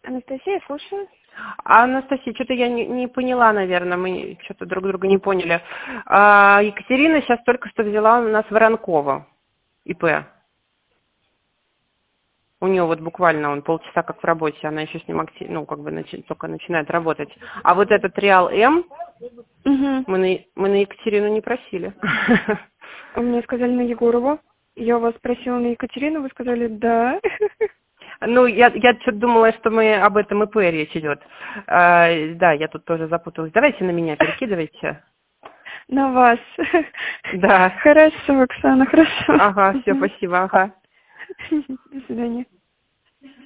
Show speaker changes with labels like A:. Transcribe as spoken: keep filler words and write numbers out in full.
A: Анастасия, слушаю.
B: А, Анастасия, что-то я не, не поняла, наверное, мы что-то друг друга не поняли. А, Екатерина сейчас только что взяла у нас Воронкова, ИП. У нее вот буквально он полчаса как в работе, она еще с ним актив, ну, как бы начи, только начинает работать. А вот этот Реал М
A: Угу.
B: мы на, мы на Екатерину не просили.
A: Мне сказали на Егорову. Я вас спросила на Екатерину, вы сказали да.
B: Ну, я, я что-то думала, что мы об этом ИП речь идет. А, да, я тут тоже запуталась. Давайте на меня перекидывайте.
A: На вас.
B: Да.
A: Хорошо, Оксана, хорошо.
B: Ага, все, спасибо, ага.
A: До свидания.